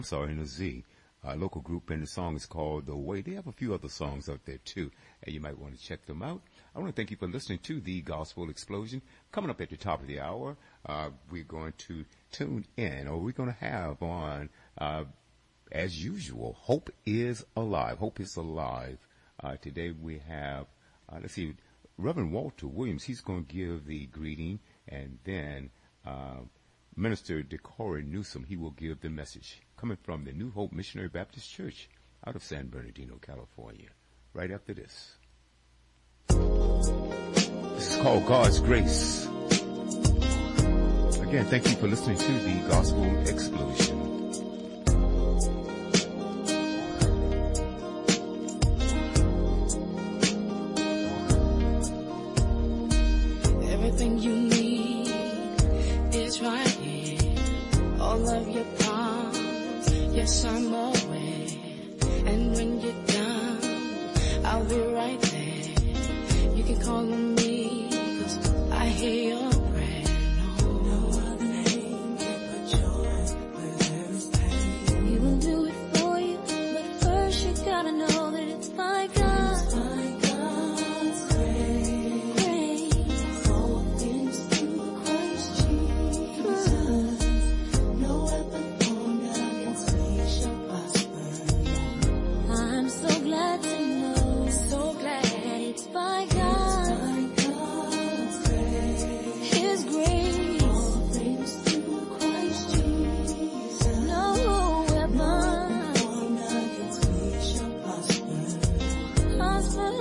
I'm sorry, and a Z, local group, and the song is called The Way. They have a few other songs out there too, and you might want to check them out. I want to thank you for listening to the Gospel Explosion. Coming up at the top of the hour, we're going to tune in, or we're going to have on, as usual, Hope is Alive. Hope is Alive. Today we have, let's see, Reverend Walter Williams. He's going to give the greeting, and then Minister Decorah Newsom, he will give the message coming from the New Hope Missionary Baptist Church out of San Bernardino, California. Right after this. This is called God's Grace. Again, thank you for listening to the Gospel Explosion. Everything you need is right here. All of your problems, yes, I'm aware. And when you're down, I'll be right there. You can call on me, 'cause I hear your prayer. No other name but yours, where there is pain. He will do it for you, but first you gotta know that it's by God. It's by God's grace. All things through Christ Jesus. No weapon formed against me shall prosper. I'm so glad to know, so glad that it's by God. It's by God's grace. His grace. All things through Christ Jesus. No weapon formed against me shall prosper. Prosper.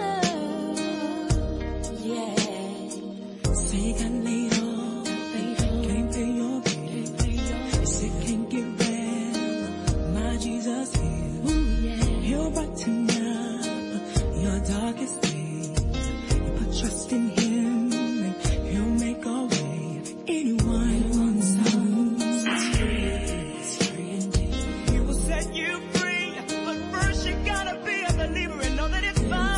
Yeah. Say you got laid off, can't pay your bill. You sick, can't get well. My Jesus heals. He'll brighten up your darkest day. You put trust in Him, and He'll make a way. Anyone wants set free indeed. He will set you free, but first you gotta be a believer and know that it's fine.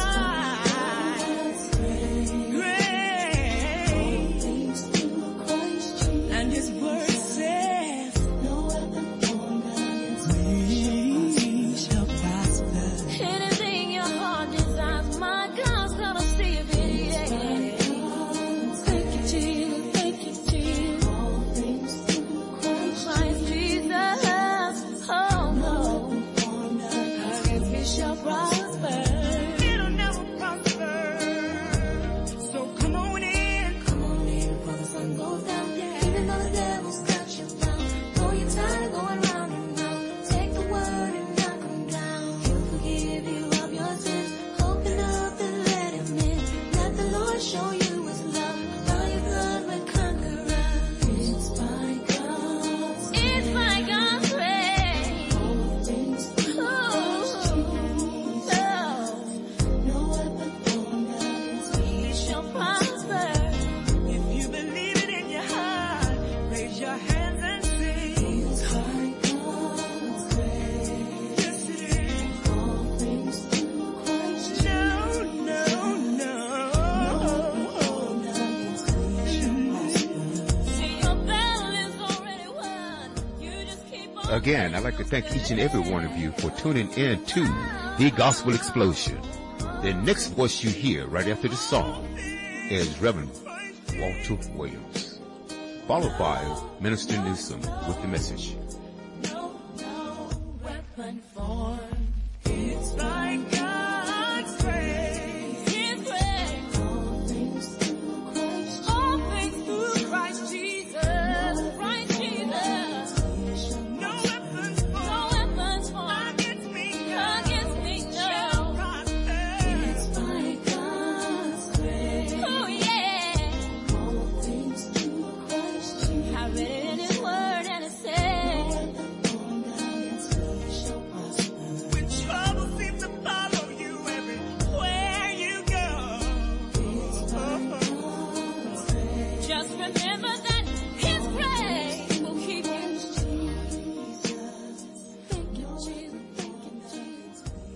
Grace. And His word says, no weapon formed against me shall prosper. Anything your heart desires, my God's gonna see it. Yeah. Thank you, Jesus. Thank you, Jesus. All things through Christ Jesus. Oh no. Against me shall prosper. It'll never prosper. So come on in before the sun goes down. Even though the devil's got you down, though you're tired of going round and round, take the word and knock him down. He'll forgive you of your sins. Open up and let Him in. Let the Lord show you His love. Now you're good with conquerors. It's by God's grace. It's by God's grace. All things through Christ Jesus. No weapon formed against me shall prosper. If you believe it in your heart, raise your hands and sing. It's by God's grace. Yes, it is. All things through Christ Jesus. No. Formed against me shall prosper. See, your battle is already won. You just keep on. Again, I'd like to thank each and every one of you for tuning in to the Gospel Explosion. The next voice you hear right after the song is Reverend Walter Williams, followed by Minister Newsom with the message. No weapon formed. It's by God's grace. His grace. All things through Christ. All things through Christ Jesus. Christ Jesus. No weapons formed against me. Shall prosper. It's by God's grace. Oh yeah. All things through Christ Jesus. I read it in His word and it says, when trouble seems to follow you everywhere you go, just remember that His grace will keep you. Thank you, Jesus. Thank you, Jesus.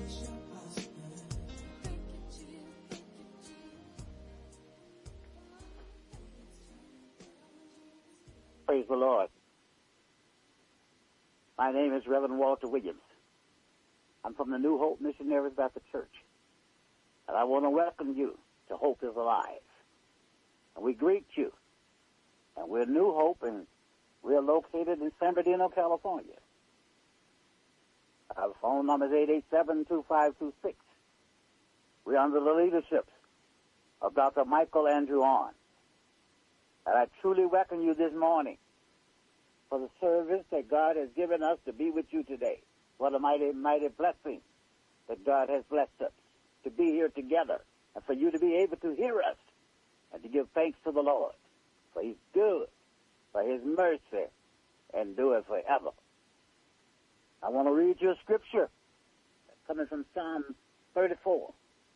Thank you, Jesus. Praise the Lord. My name is Reverend Walter Williams. I'm from the New Hope Missionaries Baptist Church. And I want to welcome you to Hope is Alive. And we greet you. And we're New Hope, and we're located in San Bernardino, California. Our phone number is 887-2526. We're under the leadership of Dr. Michael Andrew On. And I truly welcome you this morning for the service that God has given us to be with you today. What a mighty, mighty blessing that God has blessed us to be here together and for you to be able to hear us and to give thanks to the Lord, for He's good, for His mercy endureth forever. I want to read you a scripture coming from Psalm 34.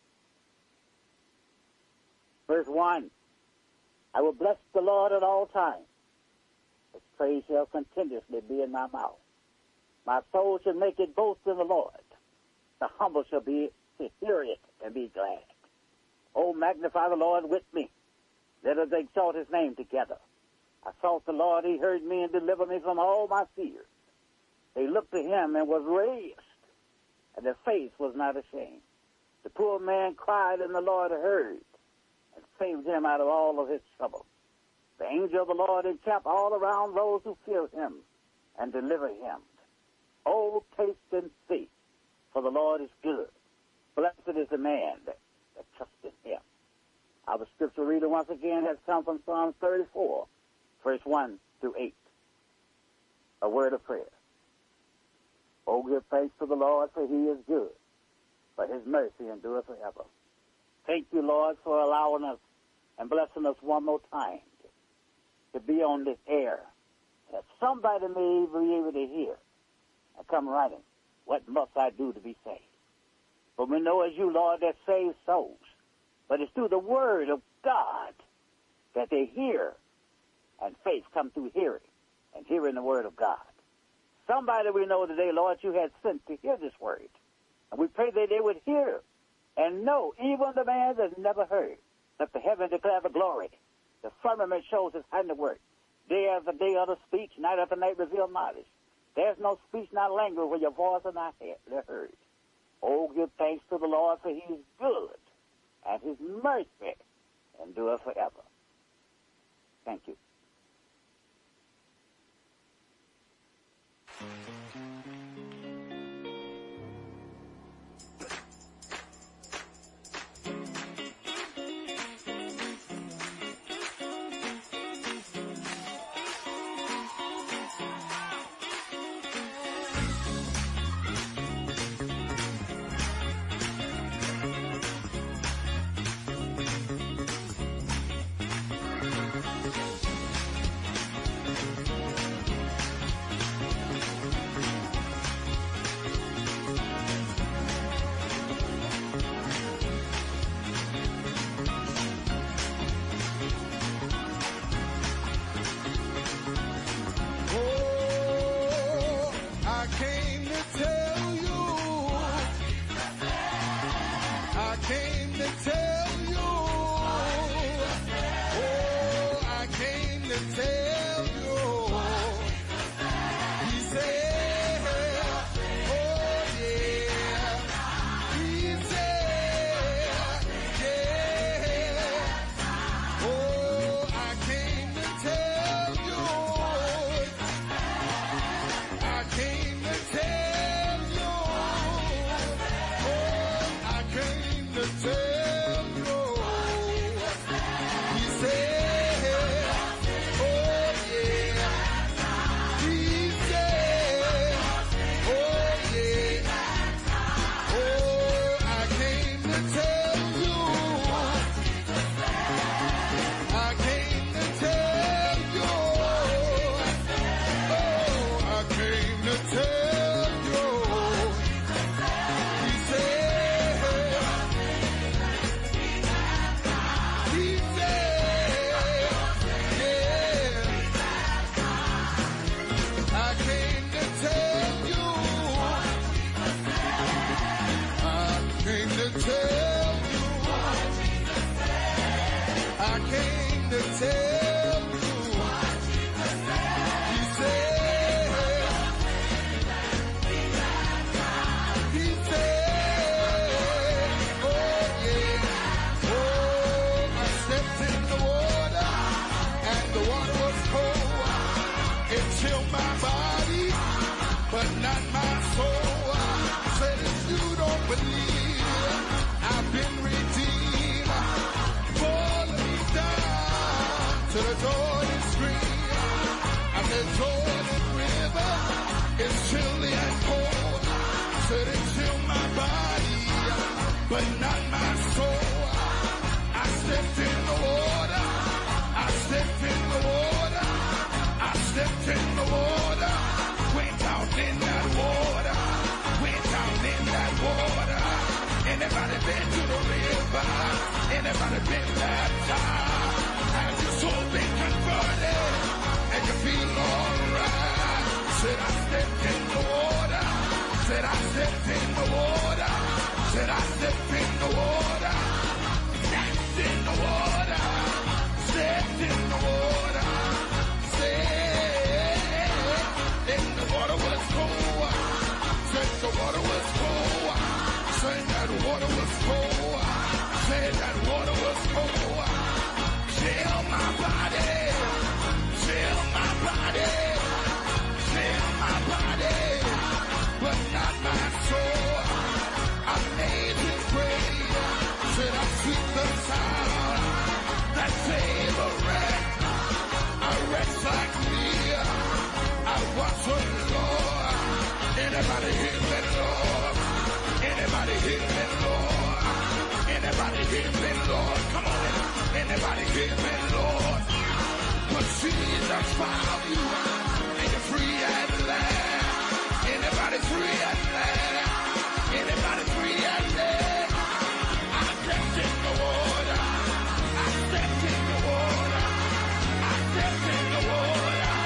Verse 1, I will bless the Lord at all times. His praise shall continuously be in my mouth. My soul shall make it boast in the Lord. The humble shall be to hear it and be glad. Oh, magnify the Lord with me. Let us exalt His name together. I sought the Lord, He heard me and delivered me from all my fears. They looked to Him and was raised, and their face was not ashamed. The poor man cried, and the Lord heard and saved him out of all of his trouble. The angel of the Lord encamped all around those who fear Him and deliver him. Oh, taste and see, for the Lord is good. Blessed is the man that trusts in Him. Our scripture reader once again has come from Psalm 34, verse 1 through 8. A word of prayer. Oh, give thanks to the Lord, for He is good, for His mercy endureth forever. Thank you, Lord, for allowing us and blessing us one more time to be on this air, that somebody may be able to hear and come running. What must I do to be saved? For we know as you, Lord, that saves souls. But it's through the word of God that they hear, and faith comes through hearing, and hearing the word of God. Somebody we know today, Lord, you had sent to hear this word. And we pray that they would hear and know, even the man that's never heard, that the heaven declare the glory. The firmament shows His handiwork. Day after day utter speech, night after night reveal knowledge. There's no speech, not language, where your voice is not heard. Oh, give thanks to the Lord, for He's good, and His mercy endureth forever. Thank you. not my soul. Said if you don't believe, I've been redeemed. Follow me down to the Jordan stream. And the Jordan River is chilly and cold. Said it chill my body, but not my soul. I stepped in the water. I stepped in the water. I stepped in the water. Went down in that water. Went down in that water. Anybody been to the river? Anybody been baptized? Have your soul been converted? And you feel alright? Said I stepped in the water. Said I stepped in the water. Said I stepped in the water. Stepped in the water. Stepped in the water. Said the water was cold. Said the water was cold. Said that water was cold. Said that water was cold. Chill my body. Chill my body. Chill my body. But not my soul. Amazing grace. Said I sweet the sound that save a wreck. A wretch like me. I watch for the Lord. Anybody hear me, Lord? Anybody hear me, Lord? Anybody hear me, Lord? Come on. Anybody hear me, Lord? But Jesus found you and you're free at last. Anybody free at last? Anybody free at last? I stepped in the water. I stepped in the water. I stepped in the water.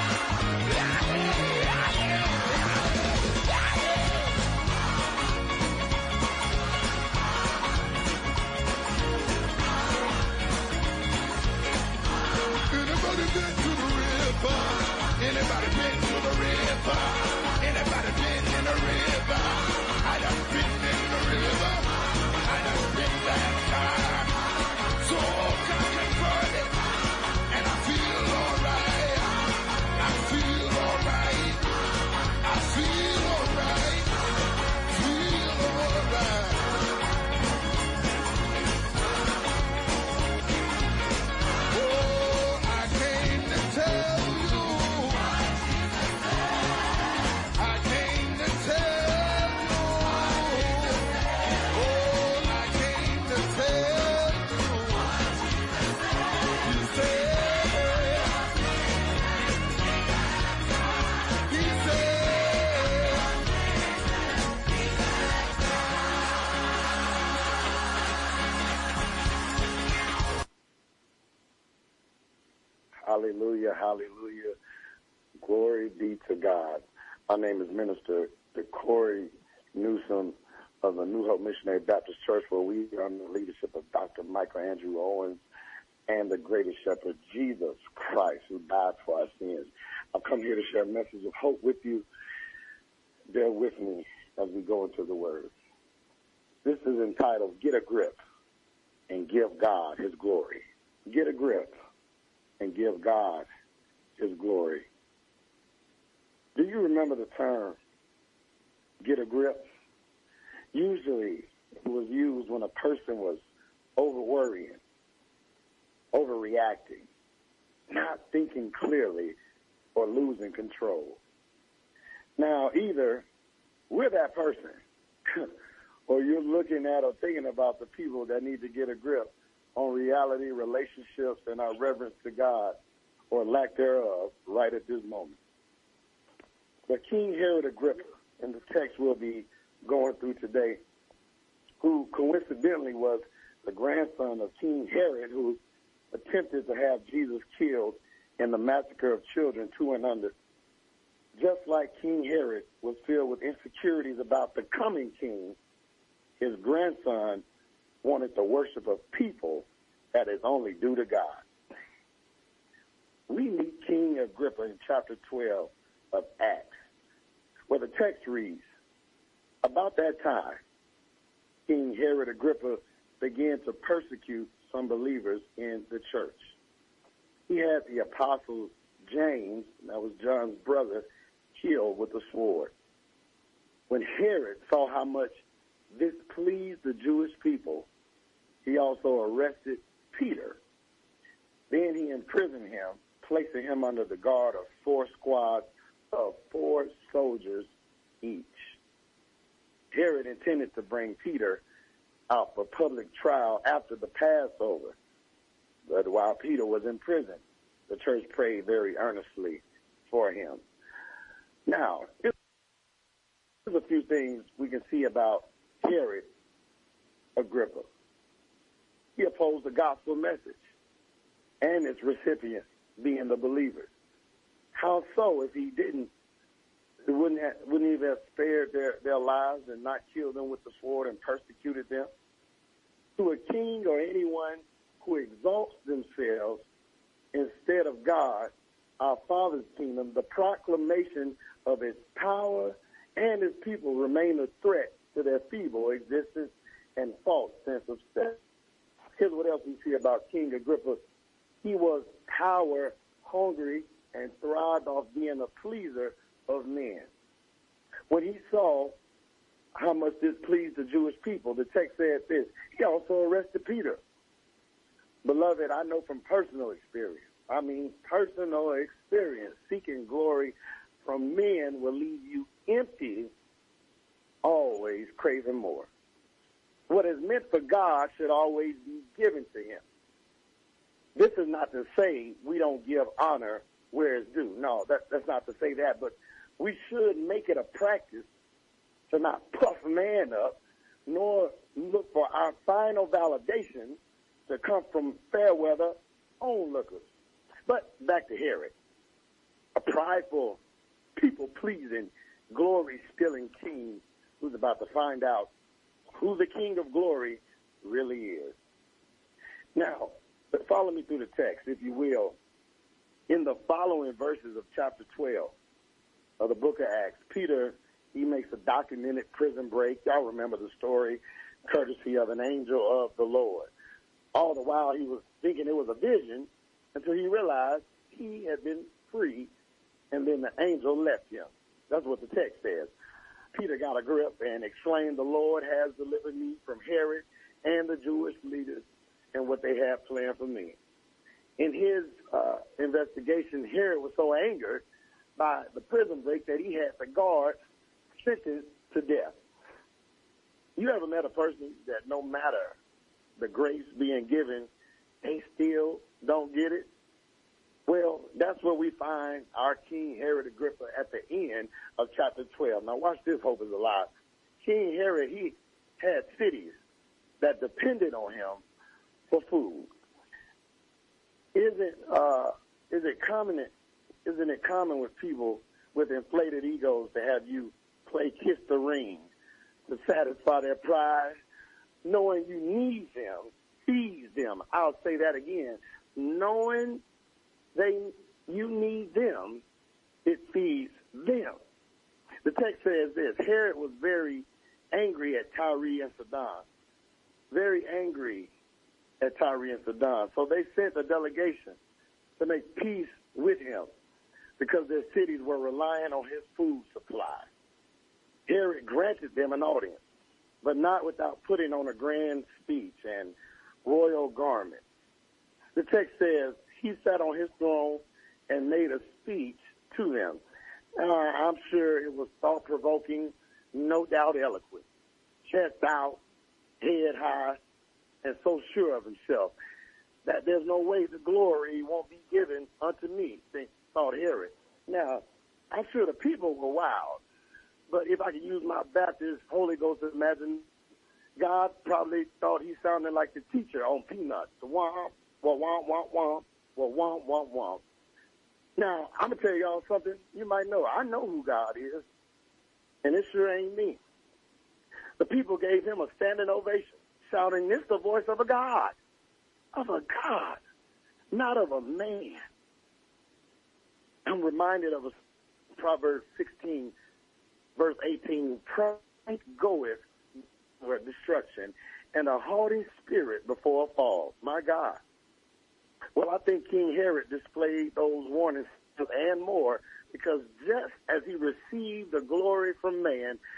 Anybody been to the river? Anybody been to the river? Anybody been in the river? I done been in the river. I done been baptized. So got converted. And I feel alright. I feel alright. I feel alright. Feel alright. Oh, I came to tell you. I came to tell you. Oh, I came to tell you. He said. He said. Hallelujah, hallelujah. Glory be to God. My name is Minister Corey Newsom of the New Hope Missionary Baptist Church, where we are under the leadership of Dr. Michael Andrew Owens and the greatest shepherd, Jesus Christ, who died for our sins. I've come here to share a message of hope with you. Bear with me as we go into the Word. This is entitled, Get a Grip and Give God His Glory. Get a grip and give God His glory. Do you remember the term, get a grip? Usually it was used when a person was over-worrying, overreacting, not thinking clearly, or losing control. Now, either we're that person, or you're looking at or thinking about the people that need to get a grip on reality, relationships, and our reverence to God, or lack thereof, right at this moment. But King Herod Agrippa, in the text we'll be going through today, who coincidentally was the grandson of King Herod, who attempted to have Jesus killed in the massacre of children 2 and under. Just like King Herod was filled with insecurities about the coming king, his grandson wanted the worship of people that is only due to God. We meet King Agrippa in chapter 12 of Acts, where the text reads, about that time, King Herod Agrippa began to persecute some believers in the church. He had the apostle James, that was John's brother, killed with a sword. when Herod saw how much this pleased the Jewish people, he also arrested Peter. Then he imprisoned him, placing him under the guard of 4 squads of 4 soldiers each. Herod intended to bring Peter out for public trial after the Passover. But while Peter was in prison, the church prayed very earnestly for him. Now, there's a few things we can see about Herod Agrippa. He opposed the gospel message and its recipients being the believers. How so? If he didn't, he wouldn't he have spared their lives and not killed them with the sword and persecuted them? To a king or anyone who exalts themselves instead of God, our Father's kingdom, the proclamation of its power and its people remain a threat to their feeble existence and false sense of self. Here's what else we see about King Agrippa. He was power hungry and thrived off being a pleaser of men. When he saw how much this pleased the Jewish people, the text said this: he also arrested Peter. Beloved, I know from personal experience, seeking glory from men will leave you empty, always craving more. What is meant for God should always be given to him. This is not to say we don't give honor where it's due. No, that's not to say that, but we should make it a practice to not puff man up, nor look for our final validation to come from fair weather onlookers. But back to Herod, a prideful, people-pleasing, glory-stealing king who's about to find out who the King of Glory really is. Now, follow me through the text, if you will. In the following verses of chapter 12 of the book of Acts, Peter, he makes a documented prison break. Y'all remember the story, courtesy of an angel of the Lord. All the while he was thinking it was a vision until he realized he had been free, and then the angel left him. That's what the text says. Peter got a grip and exclaimed, "The Lord has delivered me from Herod and the Jewish leaders and what they have planned for me." In his investigation, Herod was so angered by the prison break that he had the guard sentenced to death. You ever met a person that no matter the grace being given, they still don't get it? Well, that's where we find our King Herod Agrippa at the end of chapter 12. Now watch this, hope is alive. King Herod, he had cities that depended on him for food. Isn't it common with people with inflated egos to have you play kiss the ring to satisfy their pride? Knowing you need them, feeds them. I'll say that again. Knowing you need them, it feeds them. The text says this: Herod was very angry at Tyre and Sidon. Very angry at Tyre and Sidon. So they sent a delegation to make peace with him because their cities were relying on his food supply. Herod granted them an audience, but not without putting on a grand speech and royal garment. The text says he sat on his throne and made a speech to them. I'm sure it was thought-provoking, no doubt eloquent, chest out, head high, and so sure of himself that there's no way the glory won't be given unto me, thought Herod. Now, I'm sure the people were wild, but if I could use my Baptist Holy Ghost imagination, God probably thought he sounded like the teacher on Peanuts. Womp, womp, womp, womp, womp, womp, womp. Now, I'm going to tell y'all something you might know. I know who God is, and it sure ain't me. The people gave him a standing ovation, shouting, "This is the voice of a God, not of a man." I'm reminded of Proverbs 16, verse 18, "Pride goeth for destruction, and a haughty spirit before a fall." My God. Well, I think King Herod displayed those warnings and more, because just as he received the glory from man,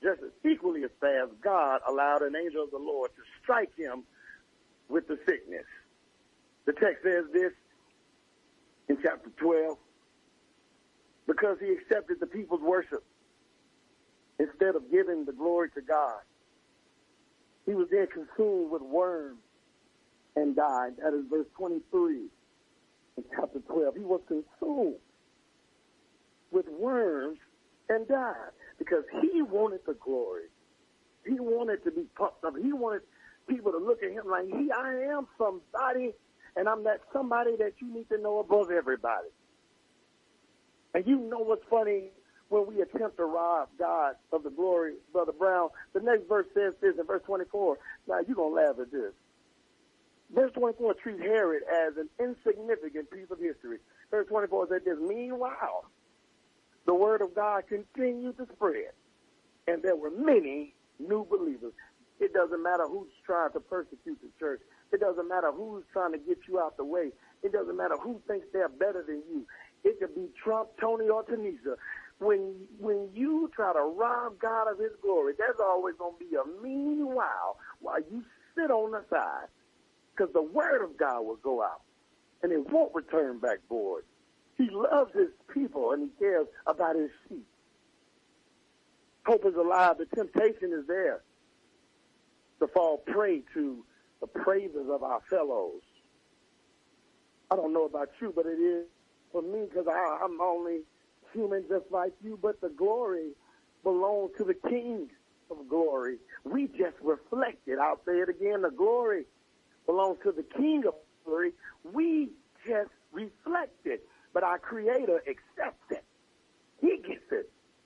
just as equally as fast, God allowed an angel of the Lord to strike him with the sickness. The text says this in chapter 12, because he accepted the people's worship instead of giving the glory to God. He was then consumed with worms and died. That is verse 23 in chapter 12. He was consumed with worms and died because he wanted the glory. He wanted to be pumped up. He wanted people to look at him like, I am somebody, and I'm that somebody that you need to know above everybody. And you know what's funny? When we attempt to rob God of the glory, Brother Brown, the next verse says this in verse 24. Now, you're going to laugh at this. Verse 24 treats Herod as an insignificant piece of history. Verse 24 says this, meanwhile, the word of God continued to spread, and there were many new believers. It doesn't matter who's trying to persecute the church. It doesn't matter who's trying to get you out the way. It doesn't matter who thinks they're better than you. It could be Trump, Tony, or Tanisha. When you try to rob God of his glory, there's always going to be a meanwhile while you sit on the side, because the word of God will go out, and it won't return back void. He loves his people, and he cares about his sheep. Hope is alive. The temptation is there to fall prey to the praises of our fellows. I don't know about you, but it is for me, because I'm only human just like you, but the glory belongs to the King of glory. We just reflect it. I'll say it again. The glory belongs to the King of glory. We just reflect it, but our Creator accepts it. He gets it.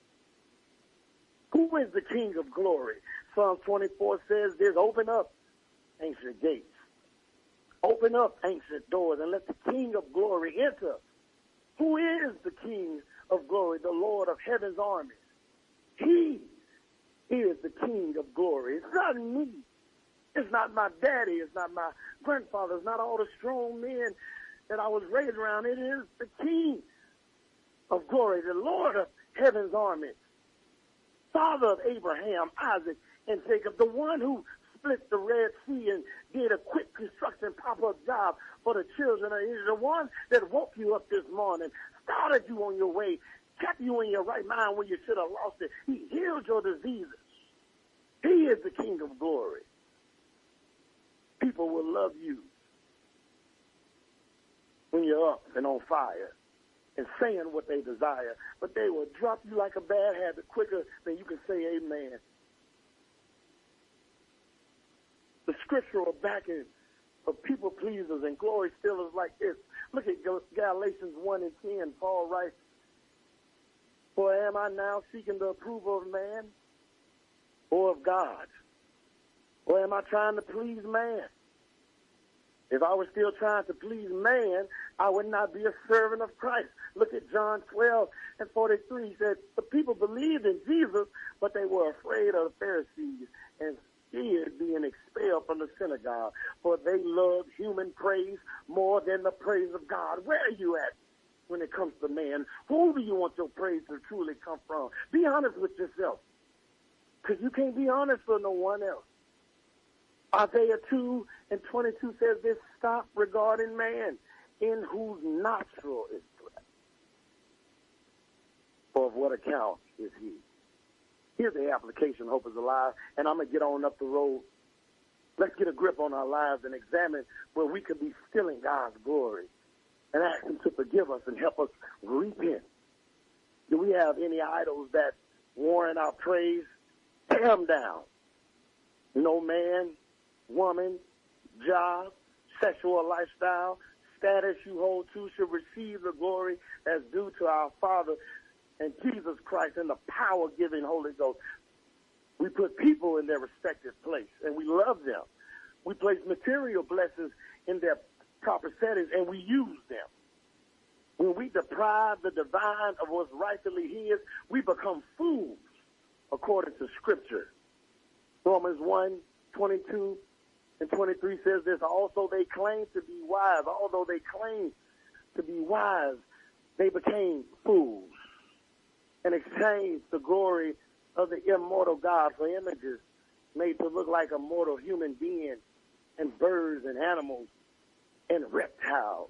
Who is the King of glory? Psalm 24 says this, open up ancient gates. Open up ancient doors and let the King of glory enter. Who is the King of glory? The Lord of heaven's armies. He is the King of glory. It's not me. It's not my daddy. It's not my grandfather. It's not all the strong men that I was raised around. It is the King of glory, the Lord of heaven's armies, Father of Abraham, Isaac, and Jacob, the one who split the Red Sea and did a quick construction pop-up job for the children of Israel, the one that woke you up this morning, started you on your way, kept you in your right mind when you should have lost it. He healed your diseases. He is the King of glory. People will love you when you're up and on fire and saying what they desire, but they will drop you like a bad habit quicker than you can say amen. The scriptural backing of people pleasers and glory stealers like this. Look at Galatians 1 and 10. Paul writes, for am I now seeking the approval of man or of God? Or am I trying to please man? If I was still trying to please man, I would not be a servant of Christ. Look at John 12 and 43. He said, the people believed in Jesus, but they were afraid of the Pharisees and feared being expelled from the synagogue, for they loved human praise more than the praise of God. Where are you at when it comes to man? Who do you want your praise to truly come from? Be honest with yourself, because you can't be honest for no one else. Isaiah 2 and 22 says this, stop regarding man, in whose nostril is breath. For of what account is he? Here's the application, Hope is alive, and I'm going to get on up the road. Let's get a grip on our lives and examine where we could be stealing God's glory and ask him to forgive us and help us repent. Do we have any idols that warrant our praise? Tear them down. No man, woman, job, sexual lifestyle, status you hold to should receive the glory that's due to our Father and Jesus Christ and the power-giving Holy Ghost. We put people in their respective place, and we love them. We place material blessings in their proper settings, and we use them. When we deprive the divine of what's rightfully his, we become fools, according to Scripture. Romans 1, 22 and 23 says this, also they claim to be wise. Although they claim to be wise, they became fools and exchanged the glory of the immortal God for images made to look like a mortal human being and birds and animals and reptiles.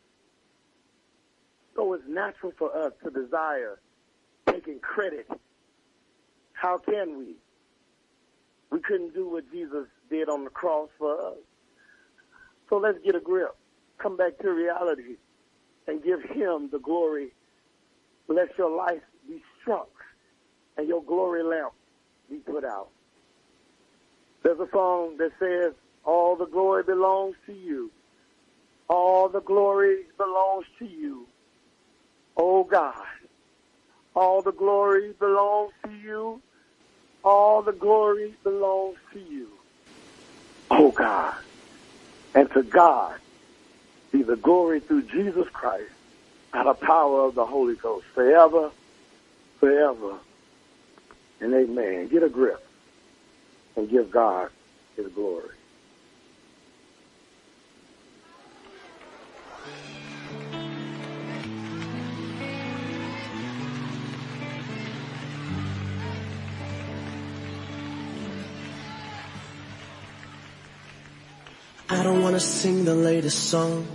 So it's natural for us to desire taking credit. How can we? We couldn't do what Jesus did on the cross for us. So let's get a grip. Come back to reality and give him the glory. Let your life be struck and your glory lamp be put out. There's a song that says, all the glory belongs to you. All the glory belongs to you. Oh God, all the glory belongs to you. All the glory belongs to you. Oh God, and to God be the glory through Jesus Christ by the power of the Holy Ghost forever, forever, and amen. Get a grip and give God his glory. I don't want to sing the latest song.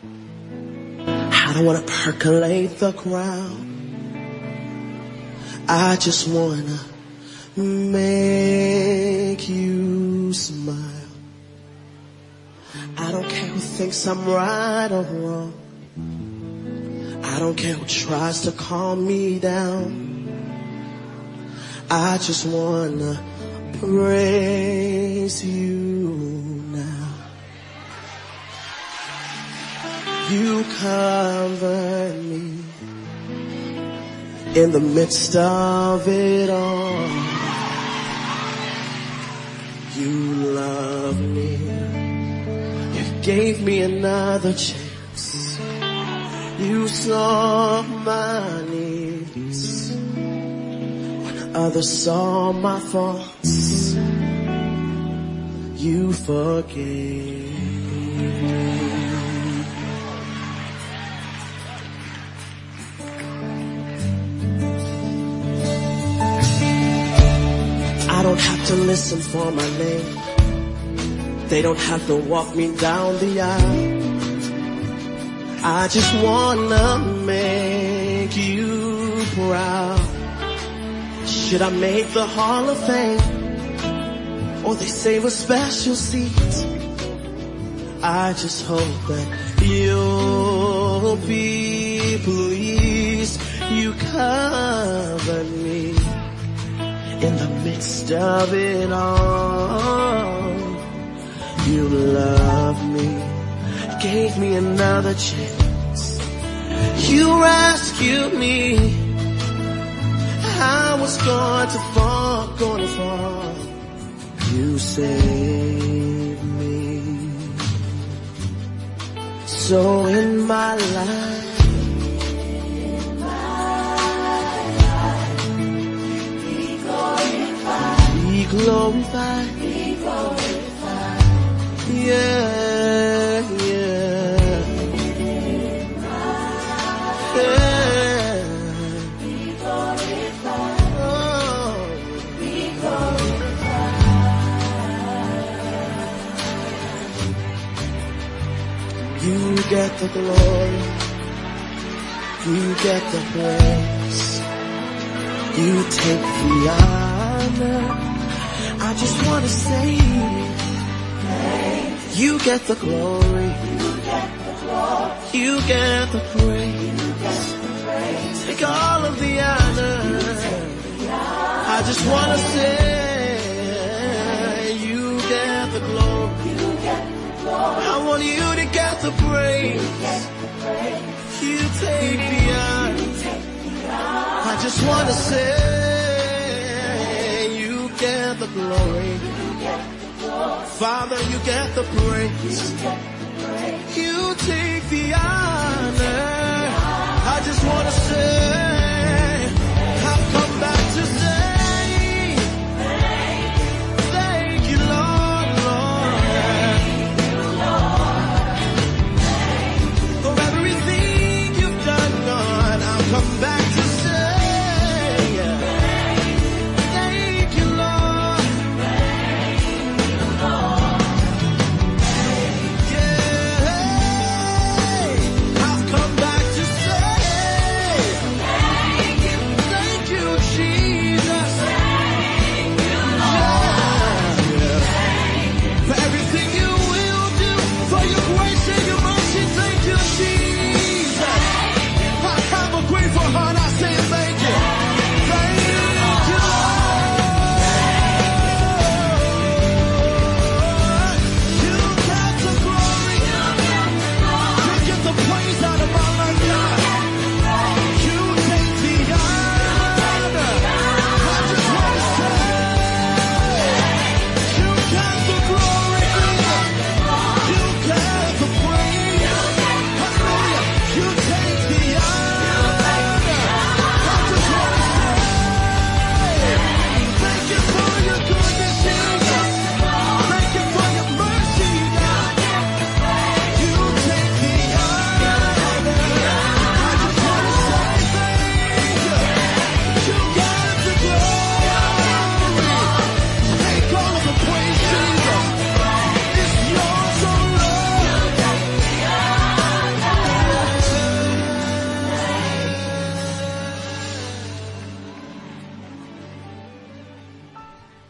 I don't want to percolate the crowd. I just want to make you smile. I don't care who thinks I'm right or wrong. I don't care who tries to calm me down. I just want to praise you now. You covered me in the midst of it all. You loved me. You gave me another chance. You saw my needs when others saw my faults. You forgave. I don't have to listen for my name. They don't have to walk me down the aisle. I just wanna make you proud. Should I make the Hall of Fame, or they save a special seat? I just hope that you'll be pleased. You covered me in the midst of it all. You loved me, gave me another chance. You rescued me. I was going to fall. You saved me. So in my life, glorified, be glorified, yeah, yeah, yeah. Be glorified, oh, be glorified. You get the glory, you get the praise, you take the honor. I just want to say, you get the glory, you get the praise, take all of the honor. I just want to say, you get the glory, I want you to get the praise, you take the honor. I just want to say, get the glory. Father, you get the praise. You take the honor. I just want to say, I've come back to say, thank you, Lord, Lord. For everything you've done, Lord, I've come back to say, thank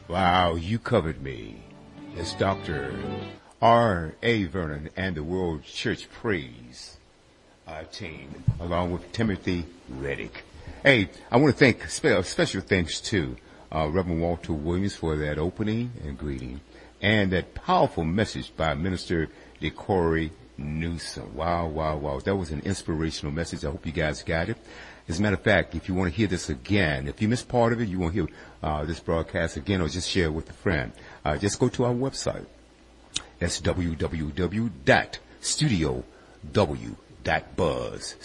Wow, you covered me. It's Dr. R.A. Vernon and the World Church Praise team, along with Timothy Reddick. Hey, I want to thank special thanks to Reverend Walter Williams for that opening and greeting, and that powerful message by Minister DeCorey Newsom. Wow, wow, wow. That was an inspirational message. I hope you guys got it. As a matter of fact, if you want to hear this again, if you missed part of it, you want to hear this broadcast again, or just share it with a friend, just go to our website. That's www.studiow.buzz,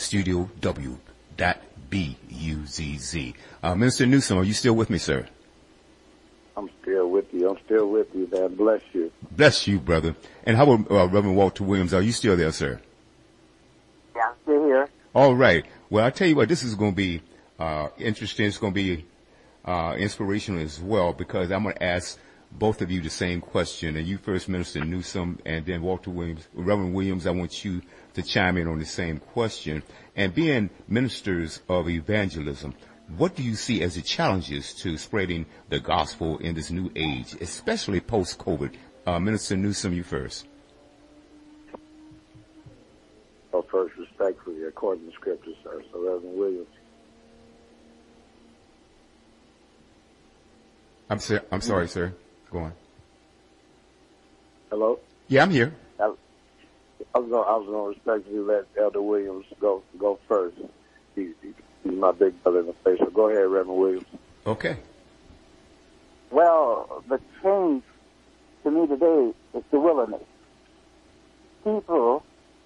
studiow.buzz. Minister Newsom, are you still with me, sir? I'm still with you. God bless you. Bless you, brother. And how about Reverend Walter Williams? Are you still there, sir? Yeah, I'm still here. All right. Well, I tell you what, this is going to be interesting. It's going to be inspirational as well, because I'm going to ask both of you the same question. And you first, Minister Newsom, and then Walter Williams, Reverend Williams, I want you to chime in on the same question. And being ministers of evangelism, what do you see as the challenges to spreading the gospel in this new age, especially post-COVID? Minister Newsom, you first. Well, first, respectfully, according to Scripture, sir. So, Reverend Williams. I'm sorry, sir. Go on. Hello? Yeah, I'm here. I was going to respectfully let Elder Williams go first. He's my big brother in the face. So go ahead, Reverend Williams. Okay. Well, the change to me today is the willingness. People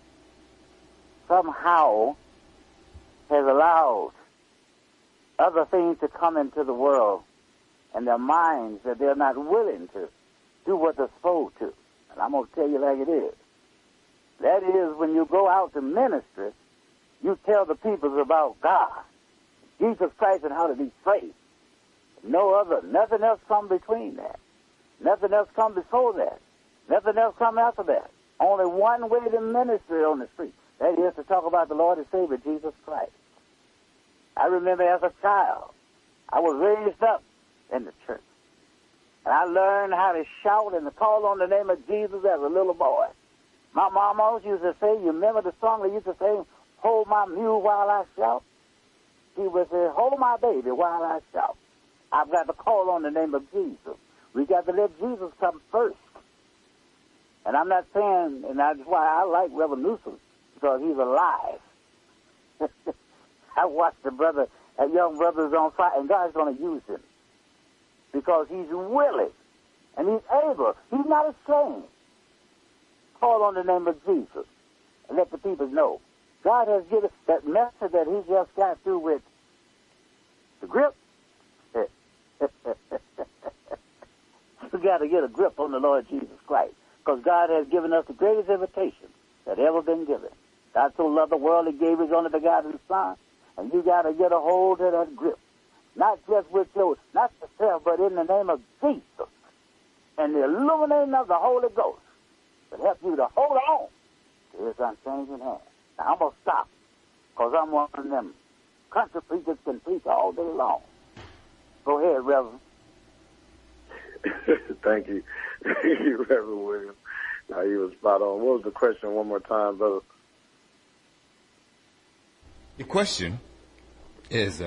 somehow has allowed other things to come into the world and their minds that they're not willing to do what they're supposed to. And I'm going to tell you like it is. That is, when you go out to ministry, you tell the people about God, Jesus Christ, and how to be saved. Nothing else come between that. Nothing else come before that. Nothing else come after that. Only one way to ministry on the street. That is to talk about the Lord and Savior, Jesus Christ. I remember as a child, I was raised up in the church. And I learned how to shout and to call on the name of Jesus as a little boy. My mom always used to say, you remember the song they used to sing, hold my mule while I shout? She would say, hold my baby while I shout. I've got to call on the name of Jesus. We got to let Jesus come first. And I'm not saying, and that's why I like Reverend Newsom, because he's alive. I watched that young brother's on fire, and God's going to use him. Because he's willing, and he's able. He's not ashamed. Call on the name of Jesus, and let the people know. God has given that message that he just got through with the grip. You got to get a grip on the Lord Jesus Christ, because God has given us the greatest invitation that ever been given. God so loved the world, he gave his only begotten Son, and you got to get a hold of that grip. Not just with not yourself, but in the name of Jesus, and the illuminating of the Holy Ghost to help you to hold on to his unchanging hand. Now, I'm going to stop, because I'm one of them country preachers can preach all day long. Go ahead, Reverend. Thank you. Thank you, Reverend Williams. Now, you were spot on. What was the question one more time, brother? The question is,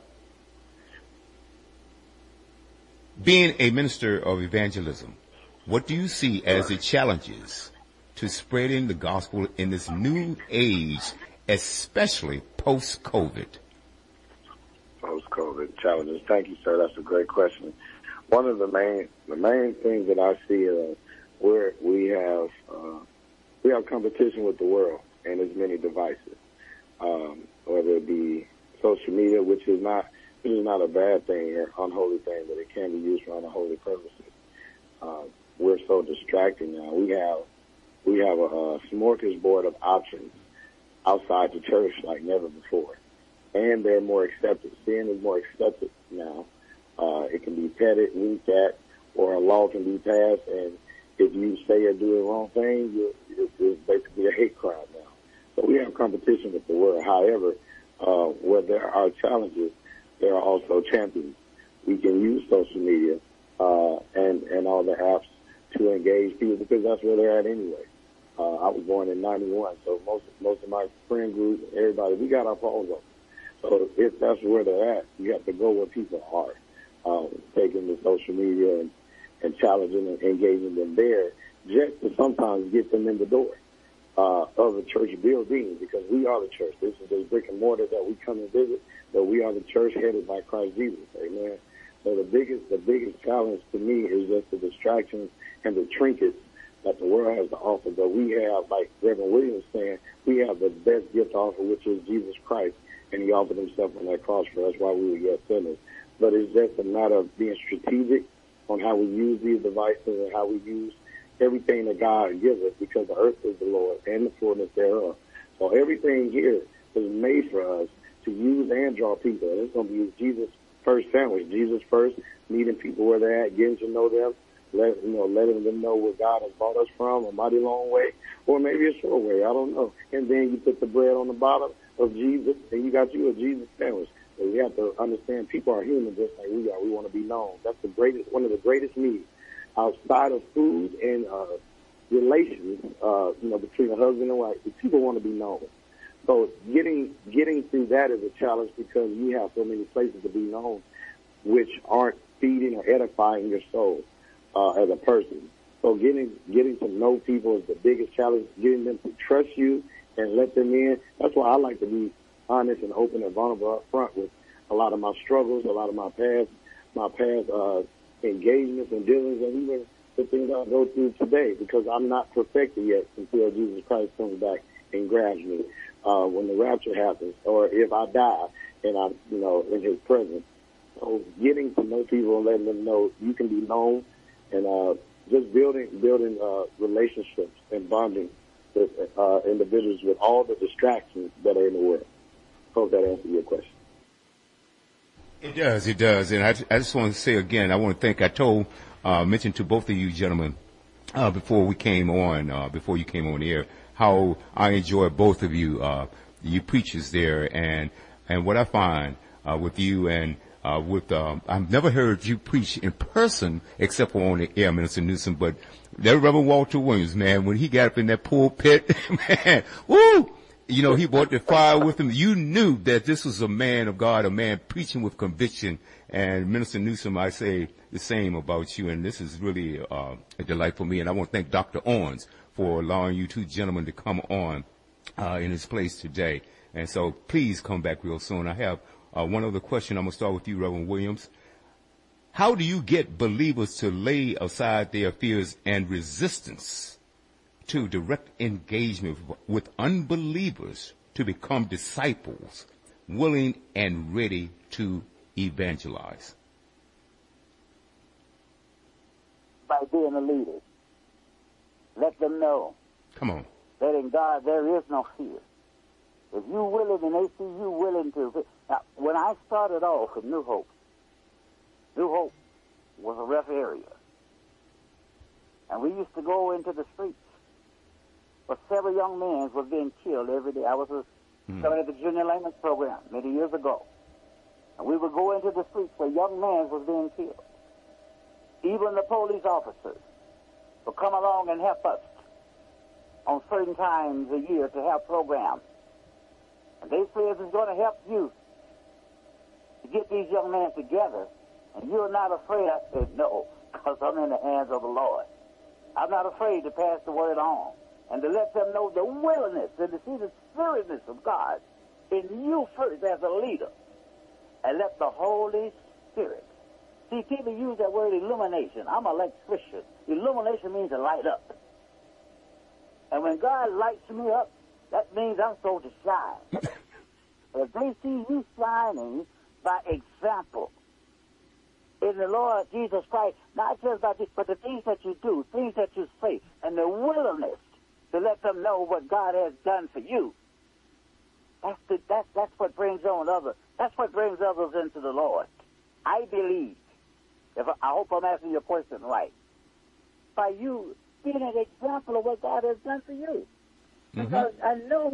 being a minister of evangelism, what do you see as the challenges to spreading the gospel in this new age, especially post-COVID? Post-COVID challenges. Thank you, sir. That's a great question. One of the main things that I see where we have competition with the world and its many devices, whether it be social media, which is not a bad thing or unholy thing, but it can be used for unholy purposes. We're so distracting now. We have a smorgasbord of options outside the church like never before, and they're more accepted. Sin is more accepted now. It can be petted, winked at, or a law can be passed, and if you say or do the wrong thing, it's basically a hate crime now. So we have competition with the world. However, where there are challenges, there are also champions. We can use social media and all the apps to engage people because that's where they're at anyway. I was born in '91, so most of my friend group, everybody, we got our phones open. So if that's where they're at, you have to go where people are, taking the social media and challenging and engaging them there, just to sometimes get them in the door of the church building, because we are the church. This is the brick and mortar that we come and visit, but we are the church headed by Christ Jesus. Amen. So the biggest challenge to me is just the distractions and the trinkets that the world has to offer. But we have, like Reverend Williams saying, we have the best gift to offer, which is Jesus Christ, and he offered himself on that cross for us while we were yet sinners. But it's just a matter of being strategic on how we use these devices and how we use everything that God gives us, because the earth is the Lord and the fullness thereof. So everything here is made for us to use and draw people. And it's going to be Jesus first sandwich. Jesus first, meeting people where they're at, getting to know them, letting them know where God has brought us from, a mighty long way, or maybe a short way, I don't know. And then you put the bread on the bottom of Jesus, and you got you a Jesus sandwich. So we have to understand people are human just like we are. We want to be known. That's one of the greatest needs outside of food and relations, between a husband and wife. People want to be known. So getting through that is a challenge, because you have so many places to be known which aren't feeding or edifying your soul as a person. So getting to know people is the biggest challenge, getting them to trust you and let them in. That's why I like to be honest and open and vulnerable up front with a lot of my struggles, a lot of my past engagements and dealings, and even the things I go through today, because I'm not perfected yet until Jesus Christ comes back and grabs me when the rapture happens, or if I die and I'm, in his presence. So getting to know people and letting them know you can be known, and just building relationships and bonding with individuals with all the distractions that are in the world. Hope that answers your question. It does. And I just want to say again, I want to thank, mentioned to both of you gentlemen, before you came on the air, how I enjoy both of you, you preachers there. And what I find, with you and, I've never heard you preach in person except for on the air, Minister Newsom, but that Reverend Walter Williams, man, when he got up in that pulpit, man, woo! He brought the fire with him. You knew that this was a man of God, a man preaching with conviction. And Minister Newsom, I say the same about you. And this is really a delight for me. And I want to thank Dr. Owens for allowing you two gentlemen to come on in his place today. And so please come back real soon. I have one other question. I'm going to start with you, Reverend Williams. How do you get believers to lay aside their fears and resistance to direct engagement with unbelievers to become disciples, willing and ready to evangelize? By being a leader. Let them know. Come on. That in God there is no fear. If you're willing and they see you willing to. Now, when I started off with New Hope was a rough area. And we used to go into the streets. But several young men were being killed every day. I was coming to the junior layman's program many years ago. And we would go into the streets where young men was being killed. Even the police officers would come along and help us on certain times a year to have programs. And they said it's going to help you to get these young men together. And you're not afraid. I said, no, because I'm in the hands of the Lord. I'm not afraid to pass the word on. And to let them know the willingness and to see the seriousness of God in you first as a leader. And let the Holy Spirit. See, people use that word illumination. I'm an electrician. Illumination means to light up. And when God lights me up, that means I'm supposed to shine. If they see you shining by example in the Lord Jesus Christ, not just by this, but the things that you do, things that you say, and the willingness to let them know what God has done for you. That's what brings on others. That's what brings others into the Lord. I believe. I hope I'm asking your question right. By you being an example of what God has done for you. Because I know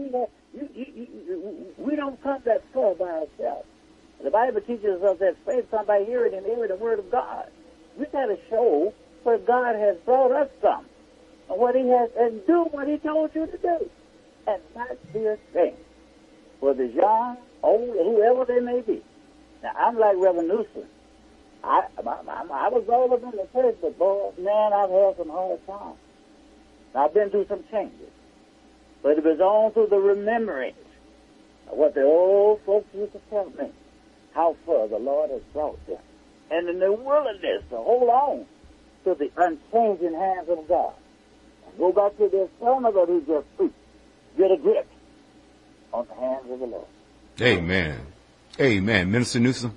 we don't come that far by ourselves. The Bible teaches us that faith comes by hearing and hearing the word of God. We got to show where God has brought us from, and what He has, and do what He told you to do, and not be ashamed, whether it's young, old, or whoever they may be. Now, I'm like Reverend Newsom. I was all up in the church, but boy, man, I've had some hard times. I've been through some changes, but it was on through the remembering of what the old folks used to tell me, how far the Lord has brought them, and in the willingness to hold on to the unchanging hands of God. And go back to this sermon that he just preached. Get a grip on the hands of the Lord. Amen. Amen. Minister Newsom.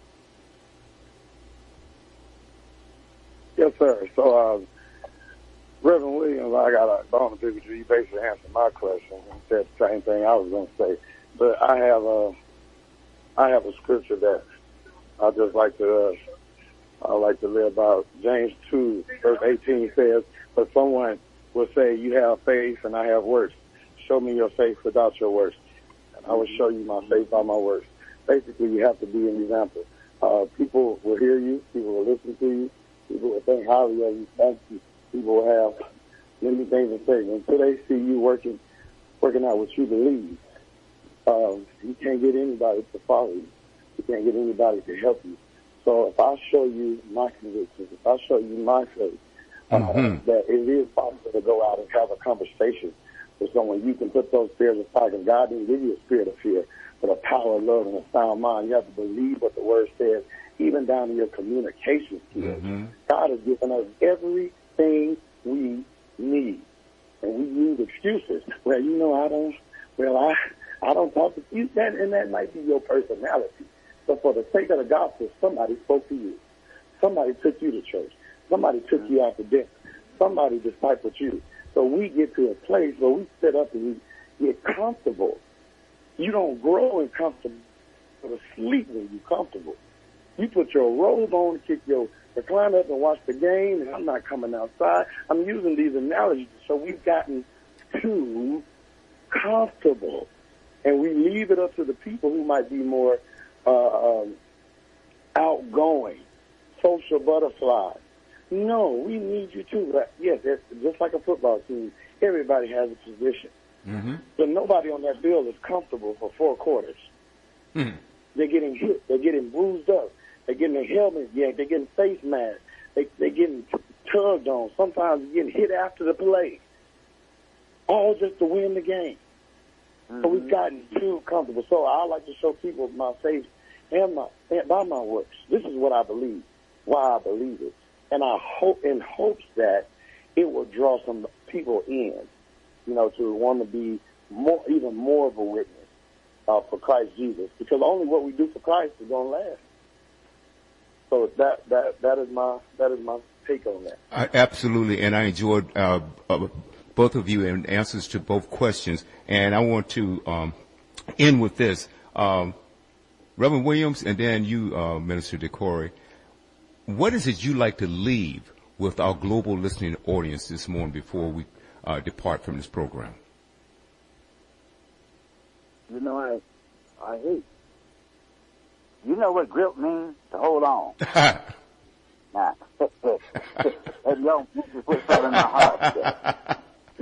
Yes, sir. So, Reverend Williams, I got a bone to pick with you. You basically answered my question and said the same thing I was going to say. But I have a scripture that I just like to live by. James 2, verse 18 says, "But someone will say, you have faith and I have works. Show me your faith without your works, and I will show you my faith by my works." Basically, you have to be an example. People will hear you. People will listen to you. People will think highly of you. Thank you. People will have many things to say. Until they see you working out what you believe, you can't get anybody to follow you. You can't get anybody to help you. So if I show you my convictions, if I show you my faith, that it is possible to go out and have a conversation with someone, you can put those fears aside. Because God didn't give you a spirit of fear, but a power of love and a sound mind. You have to believe what the Word says, even down to your communication skills. God has given us everything we need, and we use excuses. Well, I don't talk to you, and that might be your personality. So for the sake of the gospel, somebody spoke to you. Somebody took you to church. Somebody took you out to dinner. Somebody discipled you. So we get to a place where we sit up and we get comfortable. You don't grow in comfortable, but sleep when you're comfortable. You put your robe on, kick your recliner up and watch the game, and I'm not coming outside. I'm using these analogies. So we've gotten too comfortable, and we leave it up to the people who might be more outgoing, social butterflies. No, we need you too. But yes, it's just like a football team. Everybody has a position. But nobody on that field is comfortable for 4 quarters. They're getting hit. They're getting bruised up. They're getting their helmets yanked. They're getting face masks. They're getting tugged on. Sometimes they're getting hit after the play. All just to win the game. So we've gotten too comfortable. So I like to show people my faith and by my works. This is what I believe, why I believe it. And I hope in hopes that it will draw some people in, to want to be even more of a witness for Christ Jesus. Because only what we do for Christ is going to last. So that is my take on that. Absolutely, and I enjoyed both of you in answers to both questions. And I want to end with this. Reverend Williams, and then you, Minister DeCory, what is it you like to leave with our global listening audience this morning before we depart from this program? I hate. You know what grip means? To hold on. Now, that young people put something in my heart.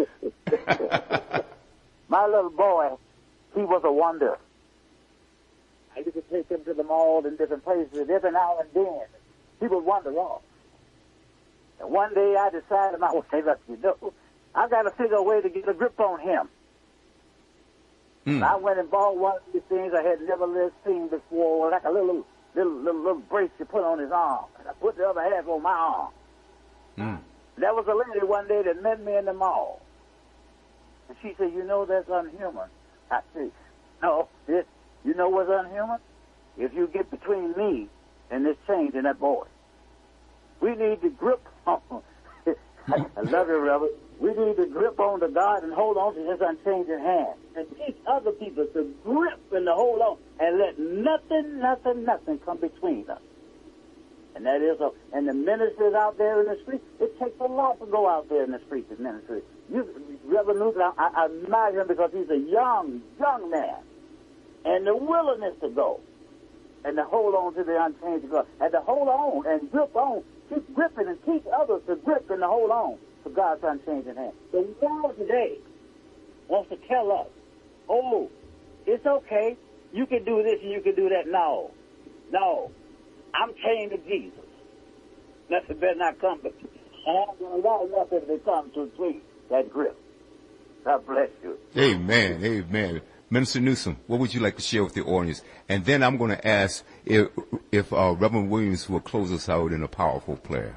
My little boy, he was a wonder. I used to take him to the mall in different places, and every now and then he would wander off. And one day I decided, I've got to figure a way to get a grip on him. And I went and bought one of these things I had never seen before, like a little brace you put on his arm. And I put the other half on my arm. There was a lady one day that met me in the mall. And she said, that's unhuman. I said, no, you know what's unhuman? If you get between me and this change in that boy. We need to grip on. I love you, Robert. We need to grip on to God and hold on to His unchanging hand. And teach other people to grip and to hold on and let nothing come between us. And that is, and the ministers out there in the street, it takes a lot to go out there in the streets and ministry. Reverend Luther, I admire him because he's a young man. And the willingness to go and to hold on to the unchanging God and to hold on and grip on Keep gripping and teach others to grip and to hold on to God's unchanging hand. The world today wants to tell us, oh, it's okay. You can do this and you can do that. No. No. I'm chained to Jesus. Nothing better not come but I'm going to allow nothing to come to sweet that grip. God bless you. Amen. Amen. Minister Newsom, what would you like to share with the audience? And then I'm going to ask if Reverend Williams will close us out in a powerful prayer.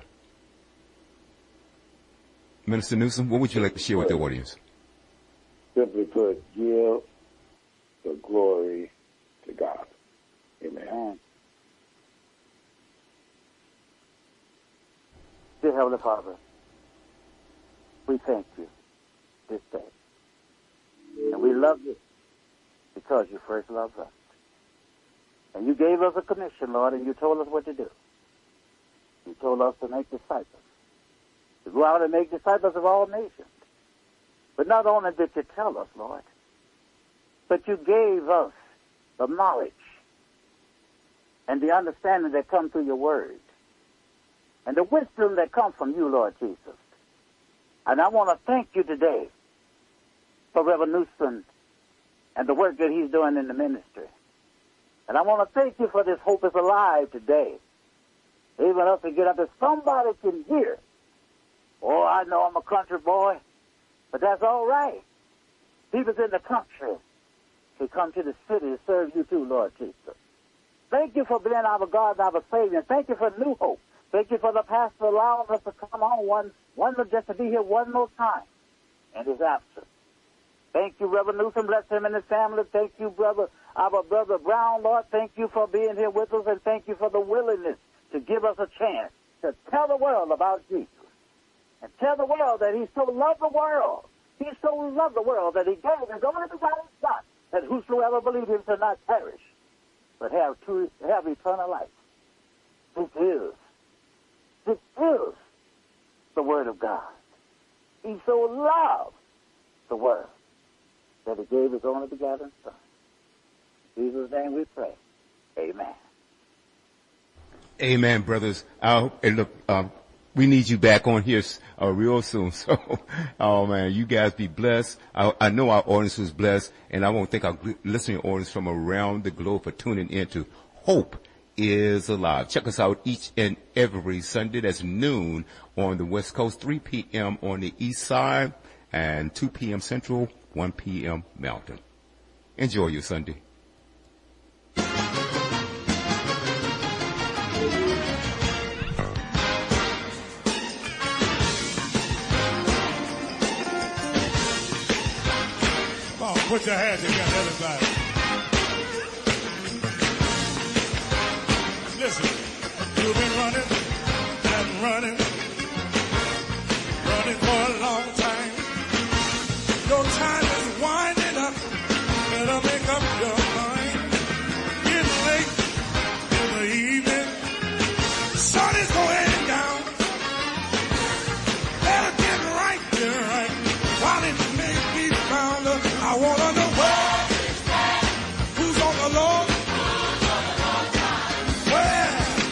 Minister Newsom, what would you like to share with the audience? Simply put, give the glory to God. Amen. Dear Heavenly Father, we thank you this day. And we love you because you first loved us. And you gave us a commission, Lord, and you told us what to do. You told us to make disciples, to go out and make disciples of all nations. But not only did you tell us, Lord, but you gave us the knowledge and the understanding that comes through your word and the wisdom that comes from you, Lord Jesus. And I want to thank you today for Reverend Newsom and the work that he's doing in the ministry. And I want to thank you for this Hope is Alive today. Even us to get up if somebody can hear. Oh, I know I'm a country boy, but that's all right. People's in the country to come to the city to serve you too, Lord Jesus. Thank you for being our God and our Savior. Thank you for new hope. Thank you for the pastor allowing us to come on one just to be here one more time in his absence. Thank you, Reverend Newsom. Bless him and his family. Thank you, our brother Brown, Lord. Thank you for being here with us, and thank you for the willingness to give us a chance to tell the world about Jesus. And tell the world that he so loved the world. He so loved the world that he gave his only begotten Son, that whosoever believes him shall not perish, but have eternal life. This is the Word of God. He so loved the world that he gave his only begotten Son. In Jesus' name we pray. Amen. Amen, brothers. And look, we need you back on here real soon. So, oh man, you guys be blessed. I know our audience was blessed, and I want to thank our listening audience from around the globe for tuning in to Hope is Alive. Check us out each and every Sunday. That's noon on the West Coast, 3 p.m. on the East Side, and 2 p.m. Central, 1 p.m. Mountain. Enjoy your Sunday. Put your hands together, everybody. Listen, you've been running and running for a long time. Your time is winding up. Better make up your mind. It's late in the evening. Sun is going down. Better get right while it may be found. I want to know who's on the Lord. Where?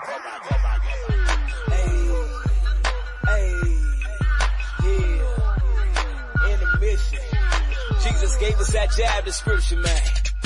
Jesus gave us that job description, man.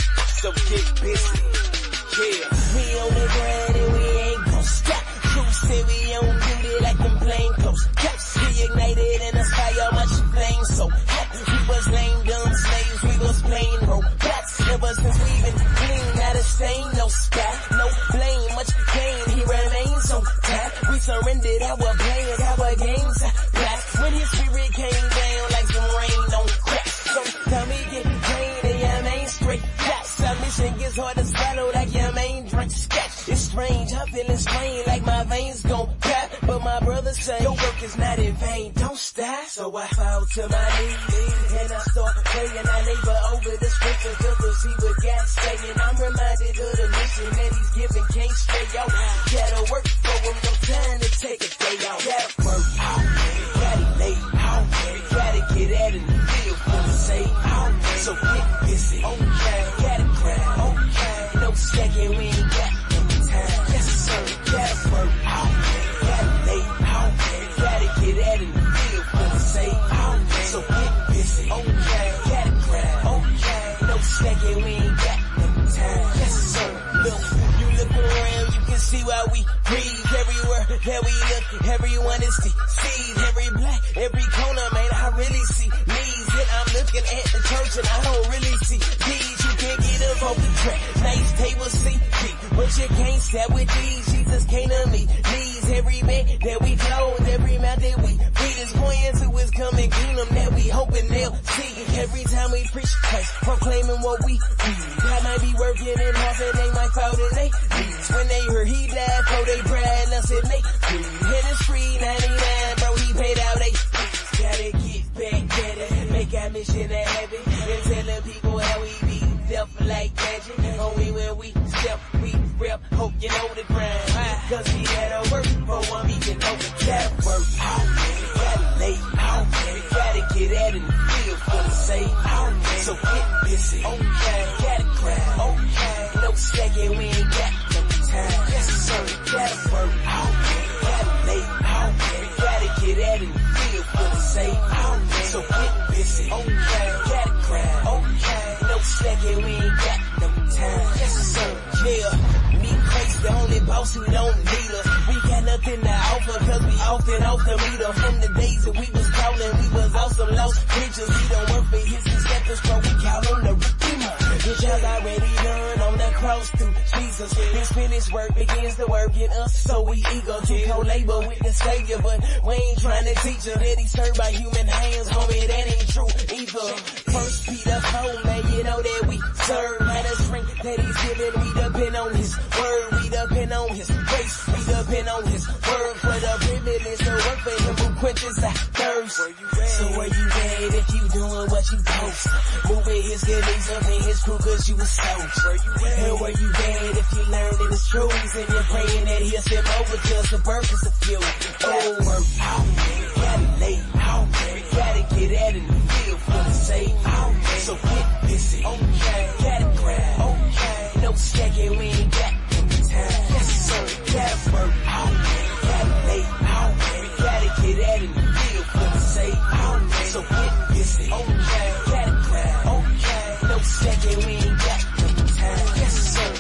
So get busy. Yeah. We on the grind and we ain't gon' stop. True say we on duty like them plain clothes. Caps we ignited in the fire, much flame so hot. We was lame, dumb slaves, we was plain robots. Ever since we been clean, not a stain, no spot, no blame, much gain. He remains on top. We surrendered our plans, our games. When his spirit came down like some rain on cracks. So tell me get pain and your main straight shots. Submission gets hard to swallow like your main drink sketch. It's strange, I'm feeling strained like my veins gon' pop. But my brother say your work is not in vain, don't stop. So I fall to my knees and I start praying. I labor over the scripture just to see what God's saying. I'm reminded of the mission that he's giving, can't stay out. Gotta work for him, no time to take a day out. Gotta work out, gotta lay out, gotta get at it and feel for the sake. So get busy, okay, gotta grind, okay, no second, we ain't got no time. Yes sir, gotta work out, gotta lay out, gotta get at it and feel for the sake. So get busy, okay, gotta grind, okay, no second, we ain't got no time. Yes sir, look, you look around, you can see why we breathe. Everywhere that we look, everyone is deceived. Every black, every corner, man, I really see needs. And I'm looking at the church and I don't really see these. You can't get up off the track, nice table seat, but you can't step with these. Jesus came to me, knees. Every man that we clothe, every mouth that we feed is pointing to his coming kingdom that we hoping they'll see. Every time we preach Christ, proclaiming what we read. God might be working in hearts and they might fall to their knees. When they heard he died for they pride, us and they hit the street, 99, bro, he paid out they fees. Gotta get back at it, make our mission a habit, and telling people how we be deaf like magic. Only when we step, we rep, hope you know the grind. Cause we gotta work for one, we can know we gotta work out, gotta lay out, gotta get at it and feel for the sake. So get busy, okay, gotta grind, okay, no second, we ain't got no time. Yes sir, gotta work out, gotta lay out, gotta get at it and feel for the sake. So get busy, okay, gotta grind, okay, no second, we ain't got no time. Yes sir, yeah, me Christ the only boss who don't need us. We got nothing to offer cause we often off the meter. From the days that we was calling, we was awesome lost preachers. We don't work for his inspectors, but we call on the Redeemer. The job's already done on the cross through Jesus. His finished work begins to work in us, so we eager to co-labor with the Savior. But we ain't trying to teach her that he's served by human hands, homie, that ain't true either. 1 Peter 4, man, you know that we serve by the strength that he's given. We depend on his word, we depend on his grace, we depend on his word for the privilege to work for him who quenches our thirst. So where you at if you doing what you post? Moving his goodness up in his crew cause you was soaked. And where you at if you learning his truths and you're praying that he'll send over just the birth is a few. Oh, work out, gotta lay out, gotta get at it and feel for the sake. So get busy, okay, gotta grind, okay, no second, we ain't got no time. Yes sir, gotta work out, gotta lay out, gotta get at it and feel for the sake. So get busy, okay, gotta grind, okay, no second, we ain't got no time. Yes sir,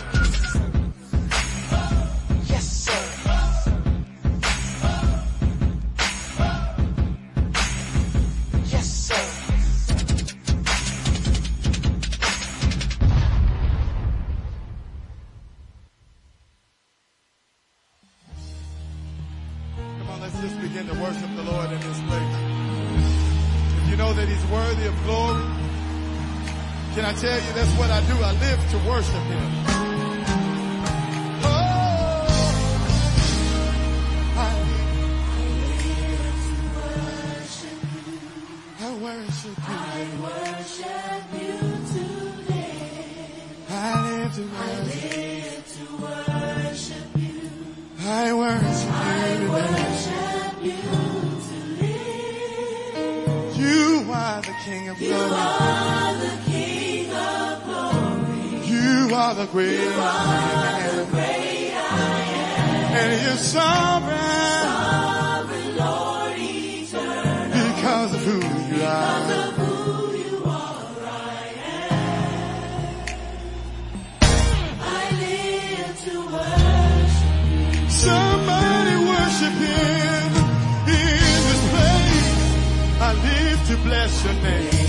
yes sir, yes sir. Come on, let's just begin to worship the Lord in this place. If you know that he's worthy of glory, can I tell you that's what I do? I live to worship him. I worship you. I worship you today. I live to worship you. I worship you today. You are the King of glory. You are the King of glory. You are the great I am. And you're sovereign, Lord, eternal, because of who you are. Somebody worship him in this place. I live to bless your name.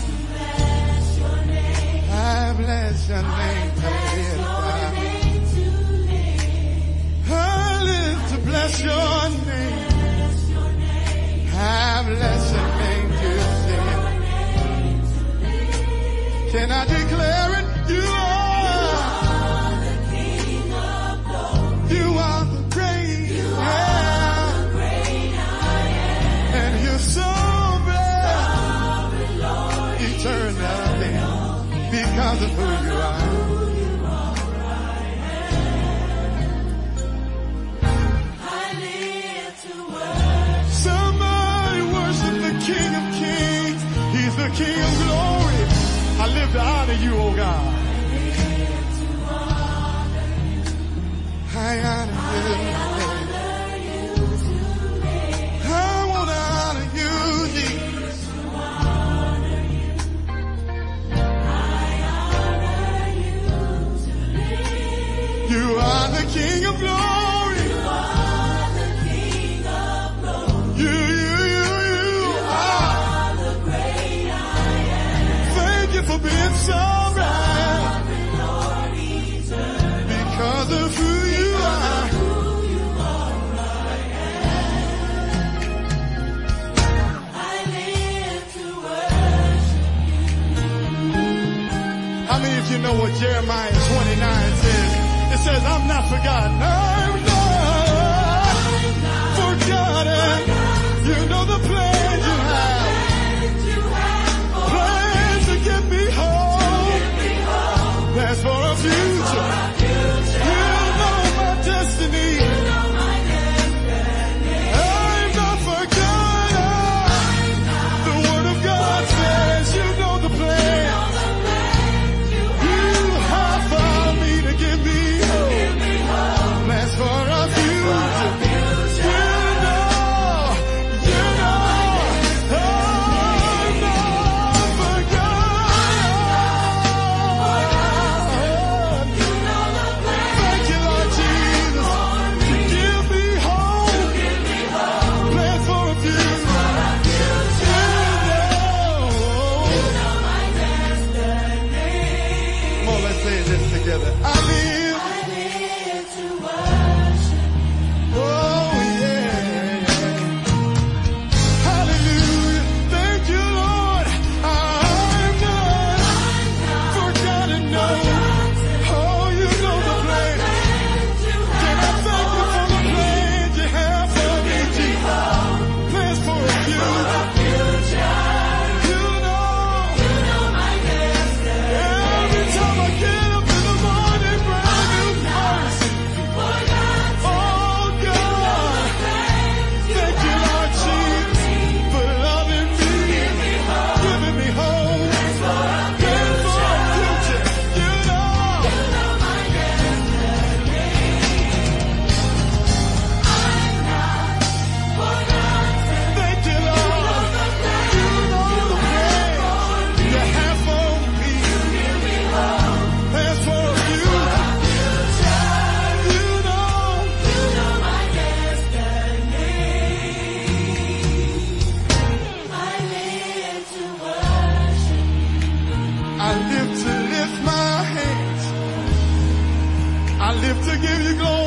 I bless your name. I live to bless your name. I bless your name to sing. Can I declare it? You are the King of glory. You are the great. You are the great I am. And you're sovereign, Lord, eternally, because of who you are. Somebody worship the King of Kings. He's the King of glory. I live to honor you, oh God. I honor you. I want to honor you, Jesus. You are the King of glory. You are the great I am. Thank you for being sovereign, Lord, eternal, because of who you are. I live to worship you. How many of you know what Jeremiah 29 says? It says, I'm not forgotten. I'm not forgotten. You know the plans you have. Plans to get me home. Plans for a future. You know my destiny. I'm not forgotten. The word of God says you know the plan. You have for me to give me hope. Plans for a future. I live to give you glory.